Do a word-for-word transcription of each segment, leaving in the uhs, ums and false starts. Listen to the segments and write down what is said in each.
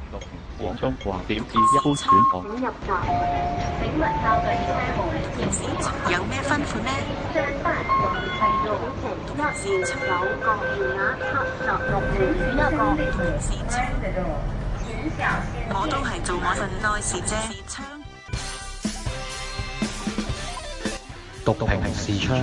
六廣東話點至一般選項。 入閘，請勿靠近車門。 有咩吩咐呢？ 上八號係六程一號九個電額七十六條選一個同時窗，我都係做我份內事啫。 讀屏視窗。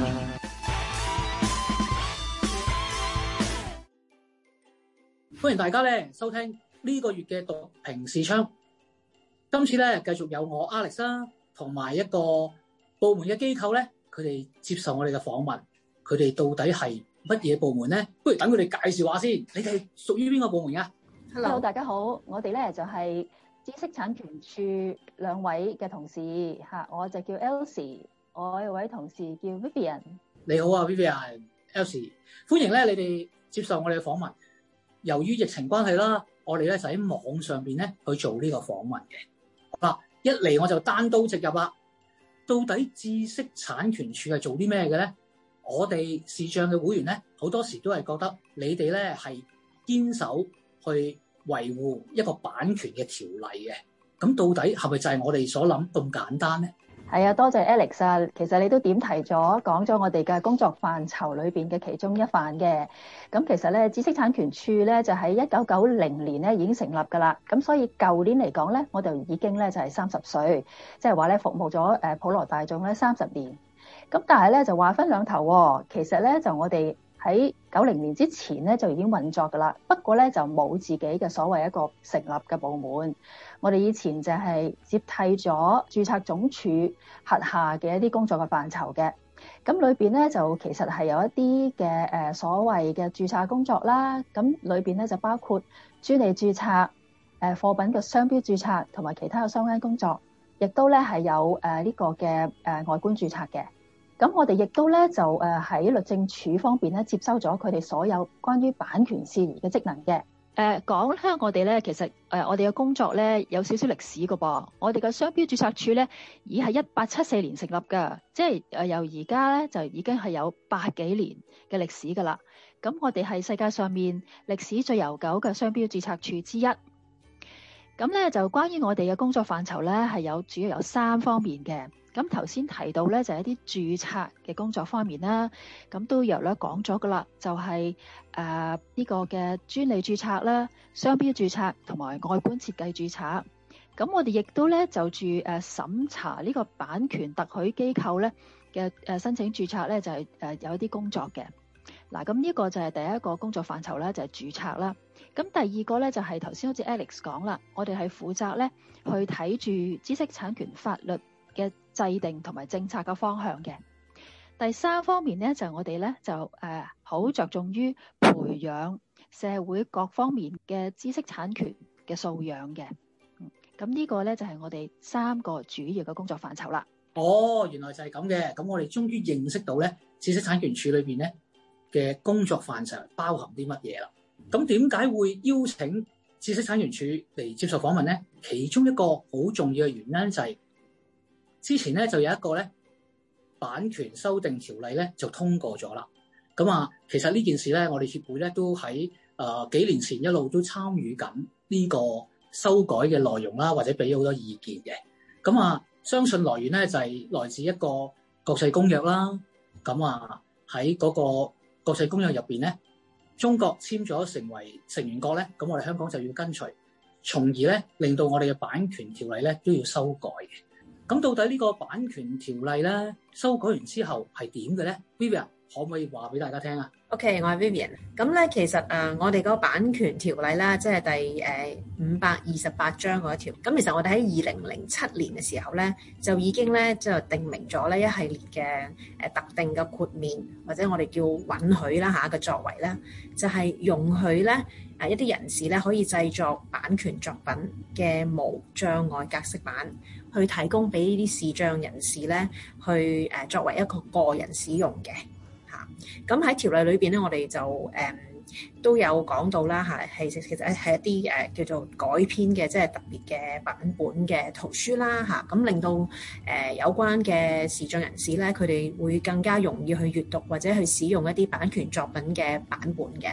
歡迎大家咧收聽呢個月嘅讀屏視窗。今次咧繼續有我 Alex 啦，同埋一個部門嘅機構咧，佢哋接受我哋嘅訪問。佢哋到底係乜嘢部門咧？不如等佢哋介紹下先。你哋屬於邊個部門噶 ？Hello， 大家好，我哋咧就係知識產權處兩位嘅同事吓，我就叫 Elsie， 我有位同事叫 Vivian。 你好啊 ，Vivian、Elsie， 歡迎咧你哋接受我哋嘅訪問。由於疫情關係啦，我哋咧就喺網上邊咧去做呢個訪問嘅。嗱，一嚟我就單刀直入啦。到底知識產權處係做啲咩嘅咧？我哋視障嘅會員咧，好多時都係覺得你哋咧係堅守去維護一個版權嘅條例嘅。咁到底係咪就係我哋所諗咁簡單咧？ 係啊，多謝 Alex 啊。其實你都點提咗，講咗我哋嘅工作範疇裏邊嘅其中一範嘅。咁其實咧，知識產權處咧就喺一九九零年咧已經成立噶啦。咁所以舊年嚟講咧，我哋已經咧就係三十歲，即係話咧服務咗誒普羅大眾咧三十年。咁但係咧就話分兩頭喎。其實咧就我哋喺九零年之前咧就已經運作噶啦，不過咧就冇自己嘅所謂一個成立嘅部門。我哋以前就係接替咗註冊總署轄下嘅一啲工作嘅範疇嘅。咁裏邊咧就其實係有一啲嘅誒所謂嘅註冊工作啦。咁裏邊咧就包括專利註冊、誒貨品嘅商標註冊同埋其他嘅相關工作，亦都咧係有誒呢個嘅誒外觀註冊嘅。咁我哋亦都咧就誒喺律政處方面咧接收咗佢哋所有關於版權事宜嘅職能嘅。誒講咧，我哋咧其實誒我哋嘅工作咧有少少歷史㗎噃。我哋嘅商標註冊處咧已係一八七四年成立㗎，即係誒由而家咧就已經係有百幾年嘅歷史㗎啦。咁我哋係世界上面歷史最悠久嘅商標註冊處之一。咁咧就關於我哋嘅工作範疇咧係有主要有三方面嘅。咁頭先提到咧就係一啲註冊嘅工作方面啦，咁都有咧講咗噶啦，就係誒呢個嘅專利註冊啦、商標註冊同埋外觀設計註冊。咁我哋亦都咧就住誒審查呢個版權特許機構咧嘅誒申請註冊咧就係誒有一啲工作嘅。嗱，咁呢個就係第一個工作範疇啦，就係註冊啦。咁第二個咧就係頭先好似 Alex 講啦，我哋係負責咧去睇住知識產權法律嘅制定同埋政策嘅方向嘅。第三方面咧就係我哋咧就誒好着重於培養社會各方面嘅知識產權嘅素養嘅。咁呢個咧就係我哋三個主要嘅工作範疇啦。 哦，原來就係咁嘅。咁我哋終於認識到咧知識產權處裏邊咧嘅工作範疇包含啲乜嘢啦。咁點解會邀請知識產權處嚟接受訪問咧？其中一個好重要嘅原因就係之前咧就有一個咧版權修訂條例咧就通過咗啦。咁啊，其實呢件事咧，我哋協會咧都喺誒、呃、幾年前一路都參與緊呢個修改嘅內容啦，或者俾好多意見嘅。咁啊，相信來源咧就係、是、來自一個國際公約啦。咁啊喺嗰個國際公約入邊咧，中國簽咗成為成員國咧，咁我哋香港就要跟隨，從而咧令到我哋嘅版權條例咧都要修改嘅。咁到底呢個版權條例咧修改完之後係點嘅咧 ？Vivian 可唔可以話俾大家聽啊 ？OK， 我係 Vivian。咁咧其實誒、呃，我哋嗰個版權條例啦，即係第誒五百二十八章嗰一條。咁其實我哋喺二零零七年嘅時候咧，就已經咧就定明咗呢一系列嘅誒、呃、特定嘅豁免，或者我哋叫允許啦嚇嘅作為咧，就係、是、容許咧誒一啲人士咧可以製作版權作品嘅無障礙格式版，去提供俾呢啲視障人士咧去誒、呃、作為一個個人使用嘅。咁喺條例裏邊咧，我哋就誒、嗯、都有講到啦嚇，係其實係一啲誒、呃、叫做改編嘅，即係特別嘅版本嘅圖書啦嚇，咁、啊、令到誒、呃、有關嘅視障人士咧，佢哋會更加容易去閱讀或者去使用一啲版權作品嘅版本嘅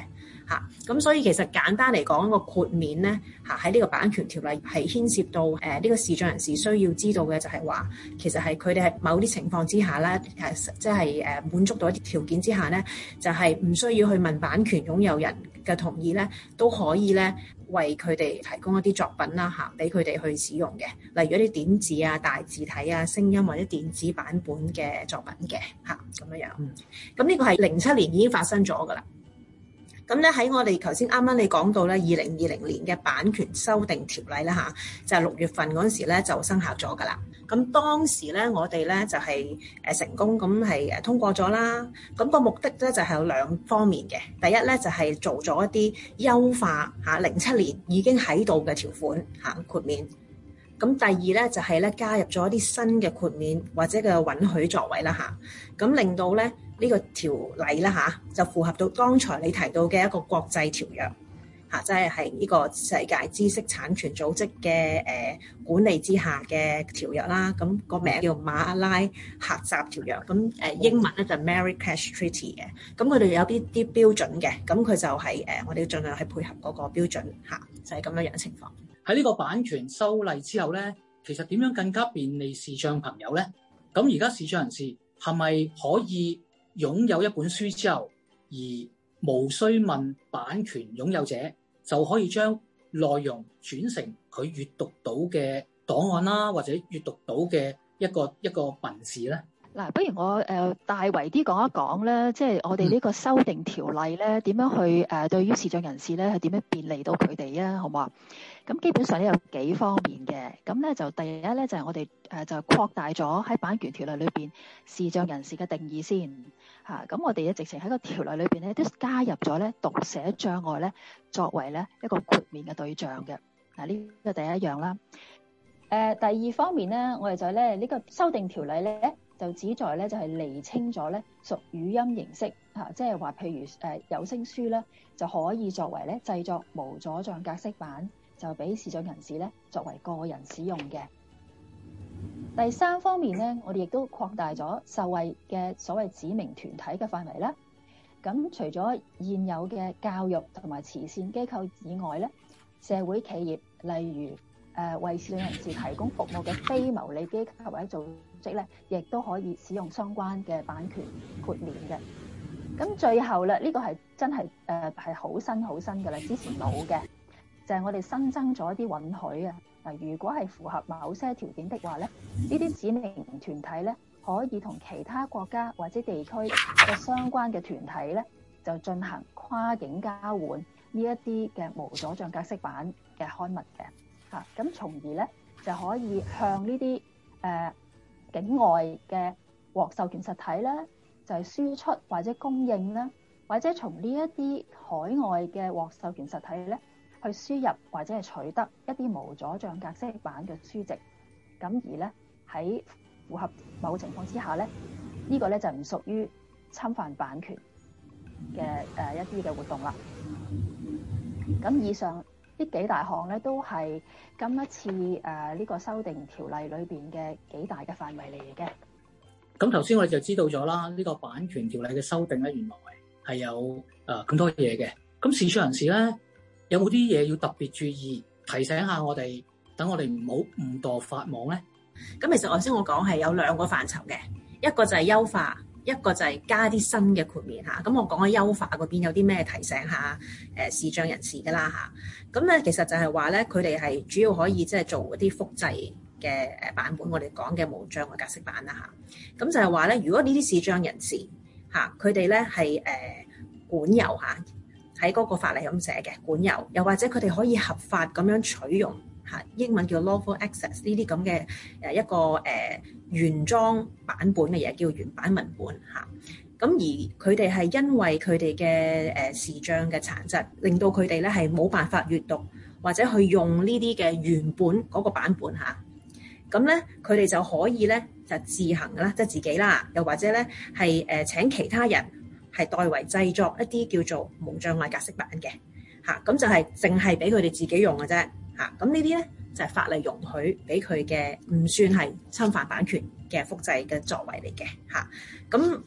嚇。咁所以其實簡單嚟講，個豁免咧嚇喺呢個版權條例係牽涉到誒呢、呃這個視障人士需要知道嘅就係話，其實係佢哋係某啲情況之下咧誒，即係誒滿足到一啲條件之下咧，就係、是、唔需要去問版權擁有人嘅同意咧，都可以咧為佢哋提供一啲作品啦嚇，俾佢哋去使用嘅，例如一啲點字啊、大字體啊、聲音或者電子版本嘅作品嘅嚇咁樣樣。咁呢個係零七年已經發生咗噶啦。咁咧喺我哋頭先啱啱你講到咧，二零二零年嘅版權修訂條例咧嚇，就係六月份嗰陣時咧就生效咗噶啦。咁當時咧我哋咧就係誒成功咁係誒通過咗啦。咁個目的咧就係有兩方面嘅。第一咧就係做咗一啲優化嚇，零七年已經喺度嘅條款嚇豁免。咁第二咧就係咧加入咗一啲新嘅豁免或者嘅允許作為啦嚇，咁令到咧呢個條例啦嚇就符合到剛才你提到嘅一個國際條約嚇，即係係呢個世界知識產權組織嘅誒管理之下嘅條約啦。咁個名叫馬拉喀什條約，咁誒英文咧就 Marrakesh Treaty 嘅。咁佢哋有啲啲標準嘅，咁佢就係誒我哋要盡量去配合嗰個標準嚇，就係咁樣樣嘅情況。 喺呢個版權修例之後咧，其實點樣更加便利視障朋友咧？咁而家視障人士係咪可以擁有一本書之後，而無需問版權擁有者，就可以將內容轉成佢閱讀到嘅檔案啦，或者閱讀到嘅一個一個文字咧？ 嗱，不如我誒、呃、大圍啲講一講咧，即係我哋呢個修訂條例咧，點樣去誒、呃、對於視障人士咧係點樣便利到佢哋啊？好唔好啊？咁基本上咧有幾方面嘅，咁咧就第一咧就係、是、我哋誒、呃、就擴大咗喺版權條例裏邊視障人士嘅定義先嚇，咁、啊、我哋咧直情喺個條例裏邊咧都加入咗咧讀寫障礙咧作為咧一個豁免嘅對象嘅。嗱，呢個第一樣啦。誒、呃、第二方面咧，我哋就咧呢、這個修訂條例咧。就旨在咧，就係釐清咗咧屬語音形式嚇，即係話譬如誒有聲書咧，就可以作為咧製作無阻障格式版，就俾視障人士咧作為個人使用嘅。第三方面咧，我哋亦都擴大咗受惠嘅所謂指明團體嘅範圍啦。咁除咗現有嘅教育同埋慈善機構以外咧，社會企業例如，誒、呃、為視障人士提供服務嘅非牟利機構或者組織咧，亦都可以使用相關嘅版權豁免嘅。咁最後咧，呢、這個係真係誒係好新好新嘅啦，之前冇嘅，就係、是、我哋新增咗一啲允許啊。嗱，如果係符合某些條件的話咧，呢啲指明團體咧可以同其他國家或者地區嘅相關嘅團體咧，就進行跨境交換呢一啲嘅無阻障格式版嘅刊物嘅。嚇，咁從而咧就可以向呢啲誒境外嘅獲授權實體咧，就係、是、輸出或者供應啦，或者從呢一啲海外嘅獲授權實體咧，去輸入或者係取得一啲無阻障格式版嘅書籍。咁而咧喺符合某情況之下咧，這個、呢個咧就唔屬於侵犯版權嘅誒、呃、一啲嘅活動啦。咁以上呢幾大項咧，都係今一次誒呢、呃這個修訂條例裏邊嘅幾大嘅範圍嚟嘅。 咁頭先我哋就知道咗啦，呢、這個版權條例嘅修訂咧，原來係有誒咁、呃、多嘢嘅。咁視障人士咧，有冇啲嘢要特別注意，提醒下我哋，等我哋唔好誤墮法網咧？ 咁其實頭先我講係有兩個範疇嘅，一個就係優化。一個就係加啲新嘅豁免嚇，咁我講嘅優化嗰邊有啲咩提醒下誒視障人士㗎啦嚇，咁咧其實就係話咧，佢哋係主要可以即係做一啲複製嘅誒版本，我哋講嘅無障礙格式版啦嚇，咁就係話咧，如果呢啲視障人士嚇，佢哋咧係誒管有嚇，喺嗰個法例咁寫嘅管有，又或者佢哋可以合法咁樣取用。嚇，英文叫 lawful access 呢啲咁嘅誒一個誒、呃、原裝版本嘅嘢叫原版文本嚇，咁、啊、而佢哋係因為佢哋嘅誒視障嘅殘疾，令到佢哋咧係冇辦法閱讀或者去用呢啲嘅原本嗰個版本嚇，咁咧佢哋就可以咧就自行啦，即係自己啦，又或者咧係誒請其他人係代為製作一啲叫做無障礙格式版嘅嚇，咁、啊、就係淨係俾佢哋自己用嘅啫。嚇，咁呢啲咧就係、是、法例容許俾佢嘅，唔算係侵犯版權嘅複製嘅作為嚟嘅嚇。咁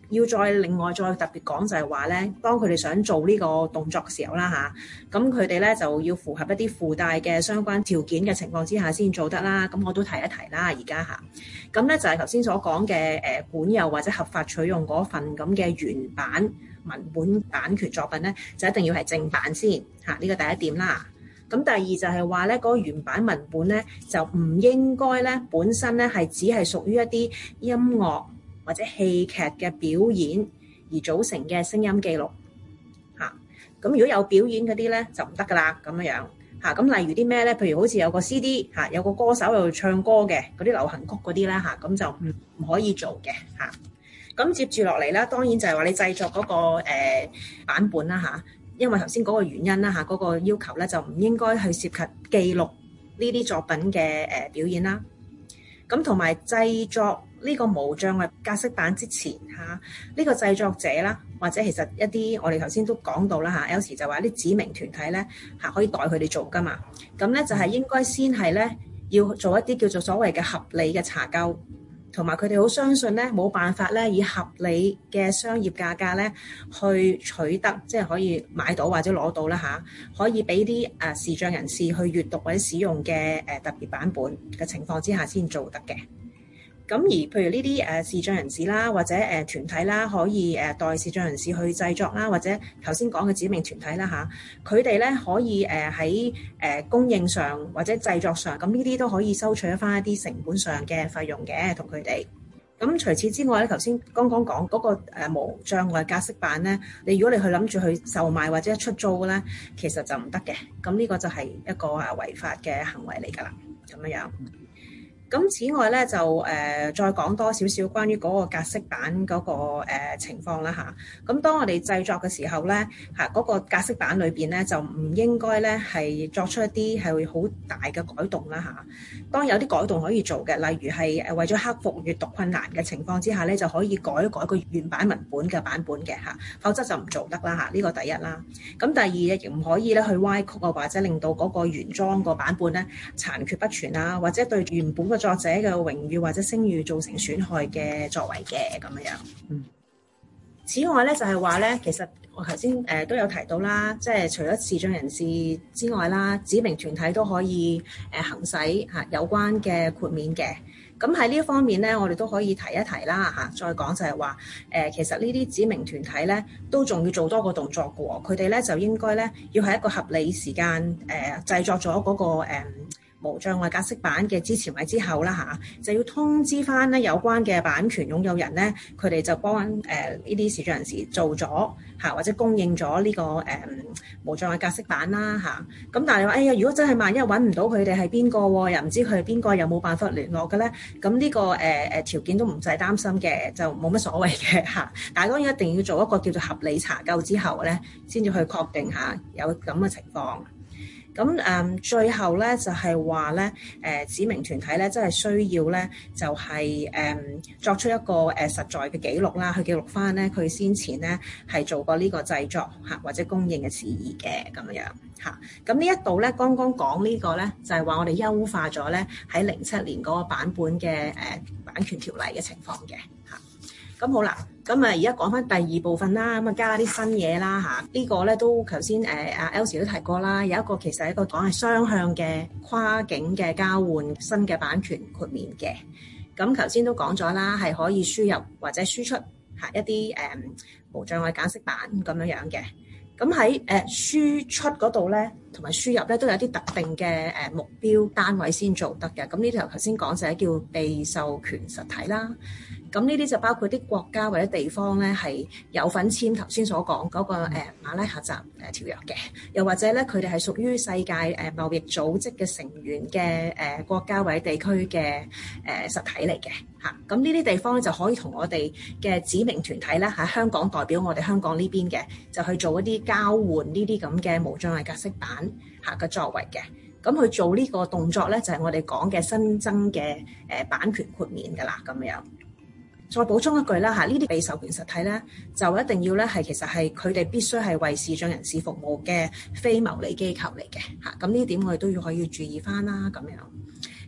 要再另外再特別講就係話咧，當佢哋想做呢個動作嘅時候啦嚇，咁佢哋咧就要符合一啲附帶嘅相關條件嘅情況之下先做得啦。咁我都提一提啦，而家嚇。咁咧就係頭先所講嘅誒管有或者合法取用嗰份咁嘅原版文本版權作品咧，就一定要係正版先嚇，呢個第一點啦。咁第二就係話咧，嗰個原版文本咧就唔應該咧本身咧係只係屬於一啲音樂或者戲劇嘅表演而組成嘅聲音記錄嚇。咁如果有表演嗰啲咧就唔得噶啦，咁樣樣嚇。咁例如啲咩咧？譬如好似有個 C D 嚇，有個歌手喺度唱歌嘅嗰啲流行曲嗰啲咧嚇，咁就唔唔可以做嘅嚇。咁接住落嚟咧，當然就係話你製作嗰個誒版本啦嚇。因為頭先嗰個原因啦嚇，嗰個要求咧就唔應該去涉及記錄呢啲作品嘅誒表演啦。咁同埋製作呢個無障礙格式版之前嚇，呢個製作者啦，或者其實一啲我哋頭先都講到啦嚇，有時就話啲指明團體咧嚇可以代佢哋做噶嘛。咁咧就係應該先係咧要做一啲叫做所謂嘅合理嘅查究。同埋佢哋好相信咧，冇辦法咧以合理嘅商業價格咧去取得，即係可以買到或者攞到啦嚇，可以俾啲誒視障人士去閱讀或者使用嘅誒特別版本嘅情況之下先做得嘅。咁而譬如呢啲誒視障人士啦，或者誒團體啦，可以誒代視障人士去製作啦，或者頭先講嘅指明團體啦嚇，佢哋咧可以誒喺誒供應上或者製作上，咁呢啲都可以收取翻一啲成本上嘅費用嘅，同佢哋。咁除此之外咧，頭先剛剛講嗰個誒無障礙格式版咧，你如果你去諗住去售賣或者出租咧，其實就唔得嘅。咁呢個就係一個誒違法嘅行為嚟㗎啦，咁樣樣。咁此外咧就誒、呃、再講多少少關於嗰個格式版嗰、那個、呃、情況啦嚇。咁當我哋製作嘅時候咧嚇，嗰、那個格式版裏邊咧就唔應該咧係作出一啲係會好大嘅改動啦嚇。當有啲改動可以做嘅，例如係誒為咗克服閱讀困難嘅情況之下咧，就可以改一改個原版文本嘅版本嘅嚇，否則就唔做得啦嚇。呢、這個第一啦。咁第二亦唔可以咧去歪曲啊，或者令到嗰個原裝個版本咧殘缺不全啊，或者對原本嘅作者嘅榮譽或者聲譽造成損害嘅作為嘅咁樣樣。嗯。此外咧就係話咧，其實我頭先誒都有提到啦，即係除咗視障人士之外啦，指明團體都可以誒行使嚇有關嘅豁免嘅。咁喺呢一方面咧，我哋都可以提一提啦嚇。再講就係話誒，其實呢啲指明團體咧都仲要做多個動作嘅喎，佢哋咧就應該咧要喺一個合理時間誒製作咗嗰個誒無障礙格式版嘅之前或之後啦嚇，就要通知翻咧有關嘅版權擁有人咧，佢哋就幫誒呢啲視障人士做咗嚇，或者供應咗呢個誒、嗯、無障礙格式版啦嚇。咁但係話，哎呀，如果真係萬一揾唔到佢哋係邊個喎，又唔知佢係邊個，又冇辦法聯絡嘅咧，咁呢、這個誒誒、呃、條件都唔使擔心嘅，就冇乜所謂嘅嚇。但係當然一定要做一個叫做合理查究之後咧，先至去確定下有咁嘅情況。咁誒、嗯、最後咧就係話咧誒指明團體咧真係需要咧就係、是、誒、嗯、作出一個誒、呃、實在嘅記錄啦，去記錄翻咧佢先前咧係做過呢個製作嚇或者供應嘅事宜嘅咁樣嚇。咁呢一度咧剛剛講呢個咧就係、是、話我哋優化咗咧喺零七年嗰個版本嘅誒、呃、版權條例嘅情況嘅嚇。咁好啦，咁啊而家講翻第二部分啦，咁啊加啲新嘢啦嚇，呢個咧都頭先誒阿 Elsie 都提過啦，有一個其實係一個講係雙向嘅跨境嘅交換新嘅版權豁免嘅，咁頭先都講咗啦，係可以輸入或者輸出嚇一啲誒、嗯、無障礙格式版咁樣樣嘅，咁喺誒輸出嗰度咧同埋輸入咧都有啲特定嘅誒目標單位先做得嘅，咁呢條頭先講就係叫被授權實體啦。咁呢啲就包括啲國家或者地方咧係有份簽頭先所講嗰個誒馬拉喀什誒條約嘅，又或者咧佢哋係屬於世界誒貿易組織嘅成員嘅誒國家或者地區嘅誒實體嚟嘅嚇。咁呢啲地方咧就可以同我哋嘅指明團體咧喺香港代表我哋香港呢邊嘅，就去做一啲交換呢啲咁嘅無障礙格式版嚇嘅作為嘅。咁去做呢個動作咧就係我哋講嘅新增嘅誒版權豁免㗎啦，咁樣。再補充一句啦嚇，呢啲被授權實體咧就一定要咧係其實係佢哋必須係為視障人士服務嘅非牟利機構嚟嘅嚇。咁呢點我哋都要可以注意翻啦咁樣。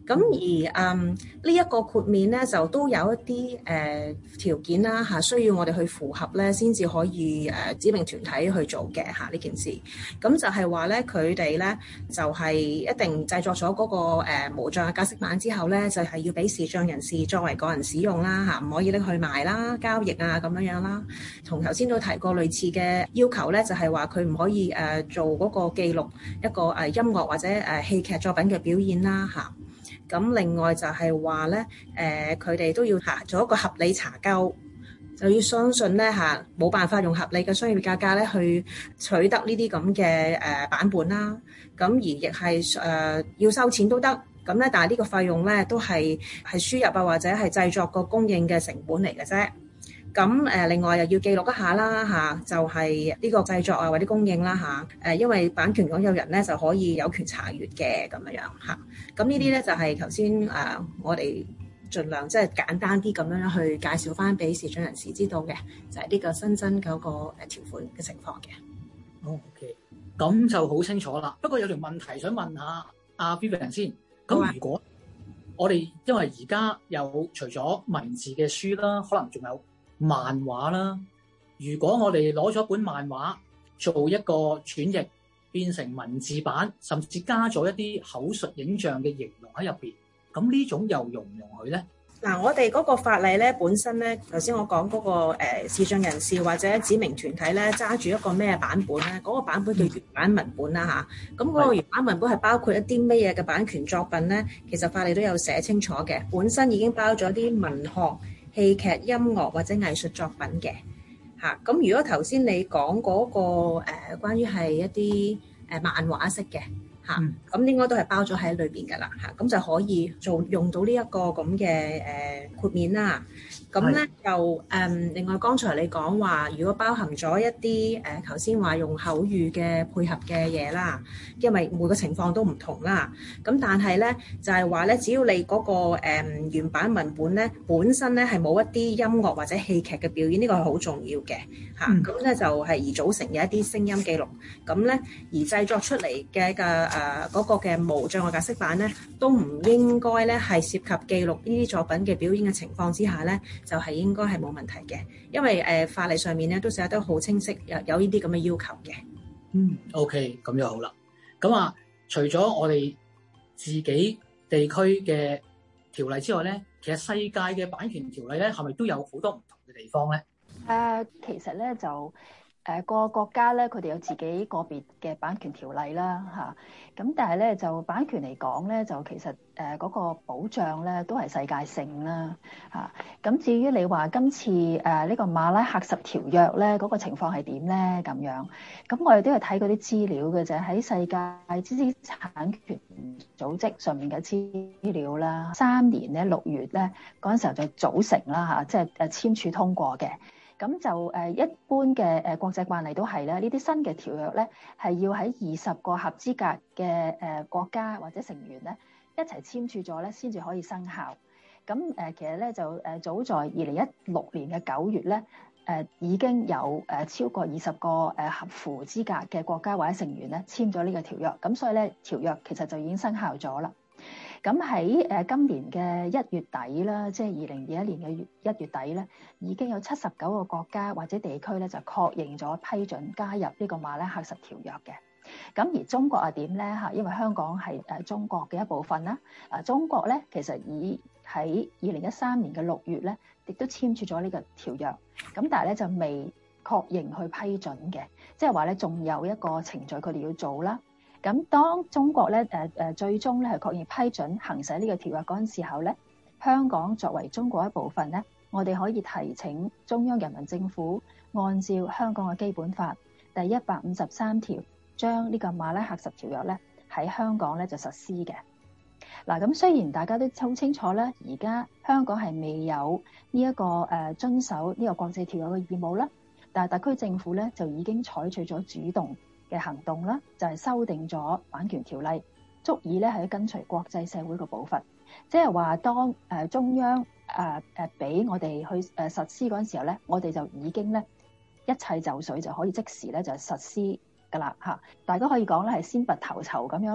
咁而嗯呢一個豁免咧，就都有一啲誒、呃、條件啦嚇，需要我哋去符合咧，先至可以誒、呃、指明團體去做嘅嚇呢件事。咁就係話咧，佢哋咧就係、是、一定製作咗嗰、那個誒、呃、無障礙格式版之後咧，就係、是、要俾視障人士作為個人使用啦嚇，唔可以拎去賣啦、交易啊咁樣樣啦。同頭先都提過類似嘅要求咧，就係話佢唔可以誒、呃、做嗰個記錄一個誒音樂或者誒戲劇作品嘅表演啦嚇。咁另外就係話咧，誒佢哋都要嚇做一個合理查究，就要相信咧嚇冇辦法用合理嘅商業價格咧去取得呢啲咁嘅誒版本啦。咁而亦係誒要收錢都得，咁咧但係呢個費用咧都係係輸入啊或者係製作個供應嘅成本嚟嘅啫。咁誒，另外又要記錄一下啦嚇，就係呢個製作啊或者供應啦嚇，誒，因為版權擁有人咧就可以有權查閲嘅咁樣樣嚇。咁呢啲咧就係頭先誒，我哋盡量即係簡單啲咁樣去介紹翻俾視障人士知道嘅，就係呢個新增嗰個誒條款嘅情況嘅。 哦 OK，咁就好清楚啦。不過有條問題想問下阿 Vivian 先。咁如果我哋因為而家有除咗文字嘅書啦，可能仲有漫畫啦，如果我哋攞咗本漫畫做一個轉譯變成文字版，甚至加咗一啲口述影像嘅形容喺入邊，咁呢種又容唔容許咧？ 嗱，我哋嗰個法例咧本身咧，頭先我講嗰、那個誒視障人士或者指明團體咧揸住一個咩版本咧，嗰、那個版本叫原版文本啦吓，咁、嗯、嗰、那個原版文本係包括一啲咩嘢嘅版權作品咧？其實法例都有寫清楚嘅，本身已經包咗啲文學、戲劇、音樂或者藝術作品嘅嚇。咁、啊、如果頭先你講嗰、那個誒、呃、關於係一啲誒、呃、漫畫式嘅嚇，咁、嗯、應該都係包咗喺裏邊㗎啦嚇。咁就可以做用到呢一個咁嘅誒豁免啦。咁咧就誒，另外剛才你講話，如果包含咗一啲誒頭先話用口語嘅配合嘅嘢啦，因為每個情況都唔同啦。咁但係咧就係話咧，只要你嗰、那個、呃、原版文本咧本身咧係冇一啲音樂或者戲劇嘅表演，呢、這個係好重要嘅嚇。咁、嗯、咧就係、是、而組成嘅一啲聲音記錄。咁咧而製作出嚟嘅嘅誒嗰個嘅無障礙格式版咧，都唔應該咧係涉及記錄呢啲作品嘅表演嘅情況之下咧，就係應該係冇問題嘅，因為誒、呃、法例上面咧都寫得好清晰，有有呢啲咁嘅要求嘅。 嗯 ，OK，咁就好啦。咁啊，除咗我哋自己地區嘅條例之外咧，其實世界嘅版權條例咧，係咪都有好多唔同嘅地方咧？ 誒、uh, 其實咧就誒、呃、個國家咧，佢哋有自己個別嘅版權條例啦，嚇。咁但係咧就版權嚟講咧，就其實誒嗰、呃那個保障咧都係世界性啦，嚇。咁至於你話今次誒呢、呃這個馬拉喀什條約咧嗰、那個情況係點咧？咁樣，咁我哋都係睇嗰啲資料嘅啫，喺世界知識產權組織上面嘅資料啦。三年咧六月咧嗰陣時候就組成啦，嚇，即係誒簽署通過嘅。咁就誒一般嘅誒國際慣例都係咧，呢啲新嘅條約咧係要喺二十個合資格嘅誒國家或者成員咧一齊簽署咗咧，先至可以生效。咁誒其實咧就誒早在二零一六年嘅九月咧誒已經有誒超過二十個誒合乎資格嘅國家或者成員咧簽咗呢個條約，咁所以咧條約其實就已經生效咗啦。咁喺誒今年嘅一月底啦，即係二零二一年嘅月一月底咧，已經有七十九個國家或者地區咧就確認咗批准加入呢個馬拉喀什條約嘅。咁而中國係點咧嚇？因為香港係誒中國嘅一部分啦。啊，中國咧其實已喺二零一三年嘅六月咧，亦都簽署咗呢個條約。咁但係咧就未確認去批准嘅，即係話咧仲有一個程序佢哋要做啦。咁當中國咧誒誒最終咧係確認批准行使呢個條約嗰陣時候咧，香港作為中國一部分咧，我哋可以提請中央人民政府按照香港嘅基本法第一百五十三條，將呢個馬拉喀什條約咧喺香港咧就實施嘅。嗱，咁雖然大家都好清楚咧，而家香港係未有呢一個誒遵守呢個國際條約嘅義務啦，但係特區政府咧就已經採取咗主動嘅行動啦，就係修訂咗版權條例，足以咧係跟隨國際社會嘅步伐。即係話當誒中央誒誒俾我哋去誒實施嗰陣時候咧，我哋就已經咧一切就緒，就可以即時咧就實施噶啦嚇。大家可以講咧係先拔頭籌咁樣啦。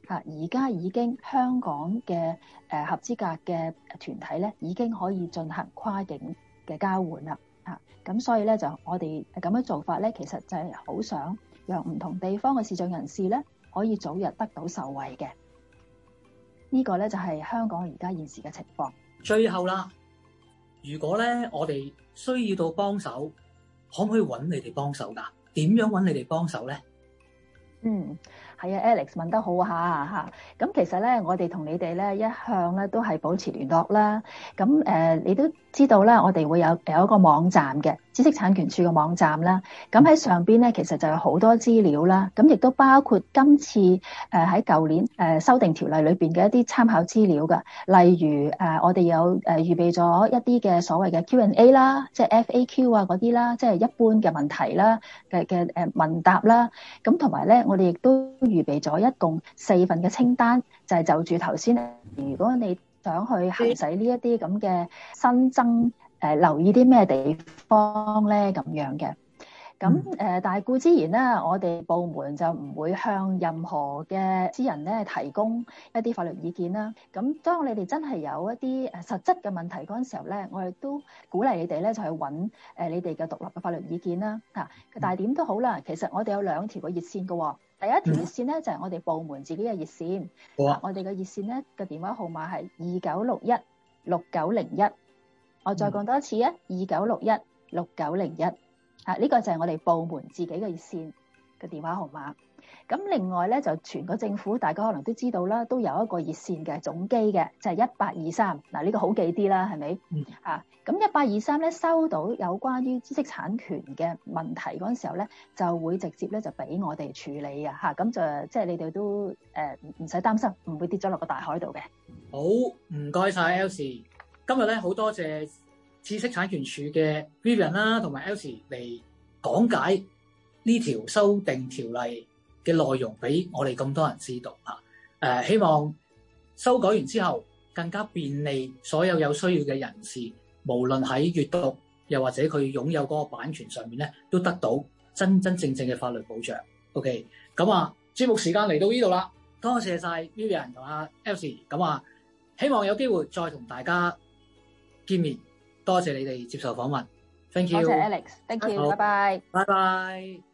嚇，而家已經香港嘅誒合資格嘅團體咧，已經可以進行跨境嘅交換啦嚇。咁所以咧就我哋咁樣做法咧，其實就係好想讓唔同地方嘅視障人士咧，可以早日得到受惠嘅。呢個咧就係香港而家現時嘅情況。 最後啦，如果咧我哋需要到幫手，可唔可以揾你哋幫手㗎？點樣揾你哋幫手咧？ 嗯，係啊 ，Alex 問得好下嚇。咁其實咧，我哋同你哋咧一向咧都係保持聯絡啦。咁誒、呃，你都知道啦，我哋會有有一個網站嘅知識產權處嘅網站啦。咁喺上邊咧，其實就有好多資料啦。咁亦都包括今次誒喺舊年誒、呃、修訂條例裏邊嘅一啲參考資料㗎。例如誒、呃，我哋有誒、呃、預備咗一啲嘅所謂嘅 Q and A 啦，即係 F A Q 啊嗰啲啦，即係一般嘅問題啦嘅嘅誒問答啦。咁同埋咧，我哋亦都預備咗一共四份嘅清單，就係、是、就住頭先，如果你想去行使呢一啲咁嘅新增，誒、呃、留意啲咩地方咧咁樣嘅。咁誒、呃，但係固之然啦，我哋部門就唔會向任何嘅私人咧提供一啲法律意見啦。咁當你哋真係有一啲誒實質嘅問題嗰陣時候咧，我哋都鼓勵你哋咧就去揾誒你哋嘅獨立嘅法律意見啦。嚇，但係點都好啦，其實我哋有兩條嘅熱線嘅喎。第一條熱線咧就係我哋部門自己嘅熱線。 好啊。 我哋嘅熱線咧嘅電話號碼係二九六一六九零一。我再講多一次啊，二九六一六九零一。啊！呢、這個就係我哋部門自己嘅熱線嘅電話號碼。咁另外咧，就全個政府大家可能都知道啦，都有一個熱線嘅總機嘅，就係一八二三。嗱，呢個好記啲啦，係咪？嗯。啊，咁一八二三咧收到有關於知識產權嘅問題嗰陣時候咧，就會直接咧就俾我哋處理啊。嚇，咁就即係你哋都誒唔使擔心，唔會跌咗落個大海度嘅。 好，唔該晒 Elsie。今日咧好多謝知識產權署嘅 Vivian 啦，同埋 Elsie 嚟講解呢條修訂條例嘅內容俾我哋咁多人知道嚇。誒、呃，希望修改完之後更加便利所有有需要嘅人士，無論喺閱讀又或者佢擁有嗰個版權上面咧，都得到真真正正嘅法律保障。OK，咁啊，節目時間嚟到呢度啦，多謝晒 Vivian 同阿 Elsie。咁啊，希望有機會再同大家見面。多謝你哋接受訪問 ，thank you。 多謝 Alex，thank you，拜拜， 拜拜。